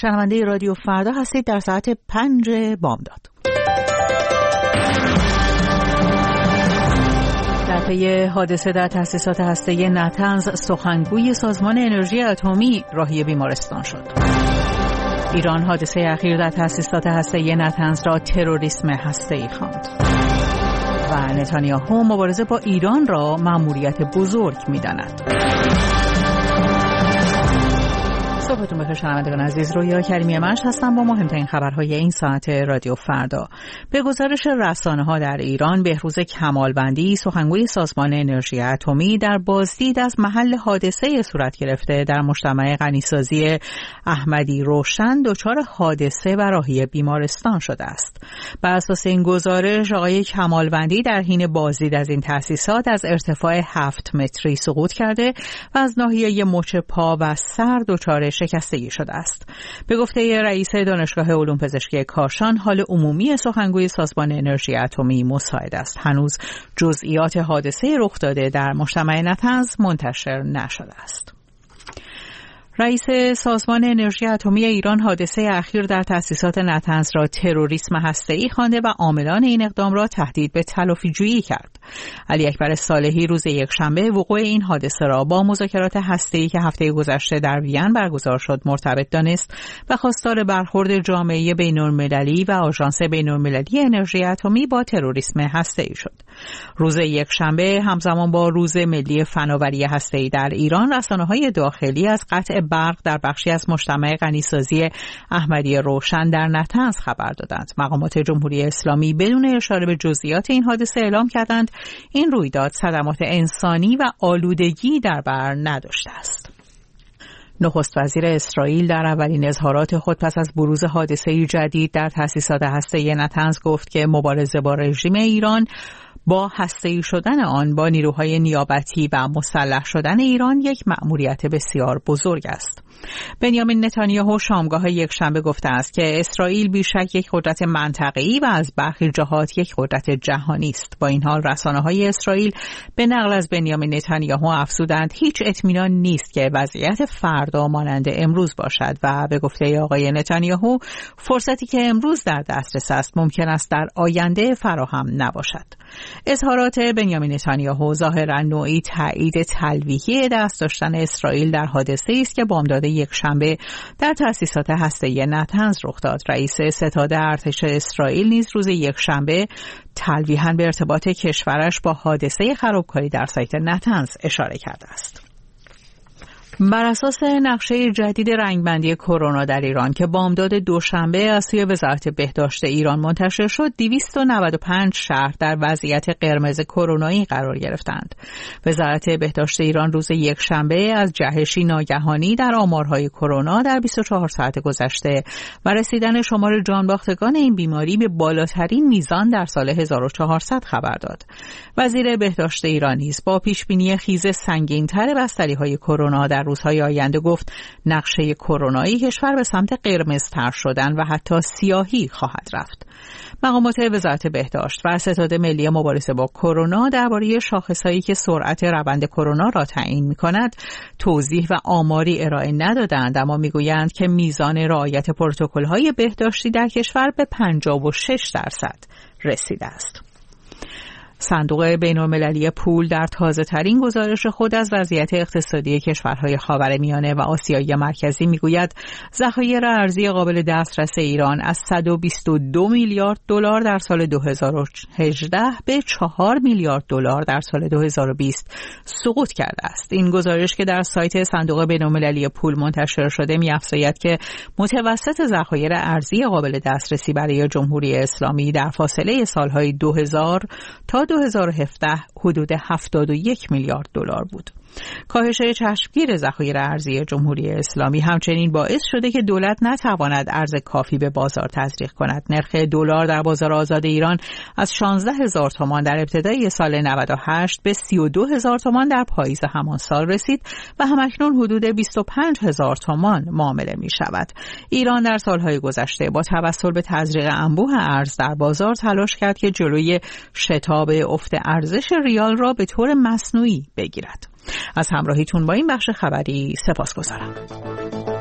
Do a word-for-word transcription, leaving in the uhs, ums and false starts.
شنونده رادیو فردا هستید در ساعت پنج بامداد. در پی حادثه در تأسیسات هسته‌ای نطنز، سخنگوی سازمان انرژی اتمی راهی بیمارستان شد. ایران حادثه اخیر در تأسیسات هسته‌ای نطنز را تروریسم هسته‌ای خواند. و نتانیاهو مبارزه با ایران را مأموریت بزرگ می‌داند. صبحتون بخیر شنوندگان عزیز، رویا کریمی منش هستم با مهمترین خبرهای این ساعت رادیو فردا. به گزارش رسانه‌ها در ایران، بهروز کمالوندی، سخنگوی سازمان انرژی اتمی، در بازدید از محل حادثه صورت گرفته در مجتمع غنیسازی احمدی روشن دچار حادثه و راهی بیمارستان شده است. بر اساس این گزارش، آقای کمالوندی در حین بازدید از این تأسیسات از ارتفاع هفت متری سقوط کرده و از ناحیه مچ پا و سر دچار شکستگی شده است. به گفته رئیس دانشگاه علوم پزشکی کاشان، حال عمومی سخنگوی سازمان انرژی اتمی مساعد است. هنوز جزئیات حادثه رخ داده در مجتمع نطنز منتشر نشده است. رئیس سازمان انرژی اتمی ایران حادثه اخیر در تأسیسات نطنز را تروریسم هسته‌ای خوانده و عاملان این اقدام را تهدید به تلافی‌جویی کرد. علی اکبر صالحی روز یکشنبه وقوع این حادثه را با مذاکرات هسته‌ای که هفته گذشته در وین برگزار شد مرتبط دانست و خواستار برخورد جامعه بین‌المللی و آژانس بین‌المللی انرژی اتمی با تروریسم هسته‌ای شد. روز یکشنبه همزمان با روز ملی فناوری هسته‌ای در ایران، رسانه‌های داخلی از قطع برق در بخشی از مجتمع غنیسازی احمدی روشن در نطنز خبر دادند. مقامات جمهوری اسلامی بدون اشاره به جزئیات این حادثه اعلام کردند این رویداد صدمات انسانی و آلودگی در بر نداشته است. نخست وزیر اسرائیل در اولین اظهارات خود پس از بروز حادثه جدید در تأسیسات هسته‌ای نطنز گفت که مبارزه با رژیم ایران با هسته‌ای شدن آن با نیروهای نیابتی و مسلح شدن ایران یک مأموریت بسیار بزرگ است. بنیامین نتانیاهو شامگاه یکشنبه گفته است که اسرائیل بیشک یک قدرت منطقه‌ای و از برخی جهات یک قدرت جهانی است. با این حال رسانه‌های اسرائیل به نقل از بنیامین نتانیاهو افزودند هیچ اطمینان نیست که وضعیت فردا مانند امروز باشد و به گفته آقای نتانیاهو فرصتی که امروز در دسترس است ممکن است در آینده فراهم نباشد. اظهارات بنیامین نتانیاهو ظاهراً نوعی تایید تلویحی دست داشتن اسرائیل در حادثه‌ای است که بامداد یکشنبه در تأسیسات هسته‌ای نطنز رخ داد. رئیس ستاد ارتش اسرائیل نیز روز یکشنبه تلویحاً به ارتباط کشورش با حادثه خرابکاری در سایت نطنز اشاره کرده است. بر اساس نقشه جدید رنگبندی کرونا در ایران که بامداد دوشنبه از سوی وزارت بهداشت ایران منتشر شد، دویست و نود و پنج شهر در وضعیت قرمز کرونایی قرار گرفتند. وزارت بهداشت ایران روز یکشنبه از جهشی ناگهانی در آمارهای کرونا در بیست و چهار ساعت گذشته و رسیدن شمار جانباختگان این بیماری به بالاترین میزان در سال هزار و چهارصد خبر داد. وزیر بهداشت ایران نیز با پیشبینی خیز سنگین‌تر بستری‌های کرونا در روزهای آینده گفت نقشه کرونایی کشور به سمت قرمزتر شدن و حتی سیاهی خواهد رفت. مقامات وزارت بهداشت و ستاد ملی مبارزه با کرونا درباره شاخصهایی که سرعت روند کرونا را تعیین می‌کند توضیح و آماری ارائه ندادند، اما میگویند که میزان رعایت پروتکل‌های بهداشتی در کشور به پنجاه و شش درصد رسیده است. صندوق بین‌المللی پول در تازه‌ترین گزارش خود از وضعیت اقتصادی کشورهای خاورمیانه و آسیای مرکزی میگوید ذخایر ارزی قابل دسترس ایران از صد و بیست و دو میلیارد دلار در سال دو هزار و هجده به چهار میلیارد دلار در سال دو هزار و بیست سقوط کرده است. این گزارش که در سایت صندوق بین‌المللی پول منتشر شده می‌افزاید که متوسط ذخایر ارزی قابل دسترسی برای جمهوری اسلامی در فاصله سالهای دو هزار تا دو هزار و هفده حدود هفتاد و یک میلیارد دلار بود. کاهش چشمگیر ذخایر ارزی جمهوری اسلامی همچنین باعث شده که دولت نتواند ارز کافی به بازار تزریق کند. نرخ دلار در بازار آزاد ایران از شانزده هزار تومان در ابتدای سال نود و هشت به سی و دو هزار تومان در پاییز همان سال رسید و همکنون حدود بیست و پنج هزار تومان معامله می شود. ایران در سالهای گذشته با توسل به تزریق انبوه ارز در بازار تلاش کرد که جلوی شتاب افت ارزش ریال را به طور مصنوعی بگیرد. از همراهیتون با این بخش خبری سپاسگزارم.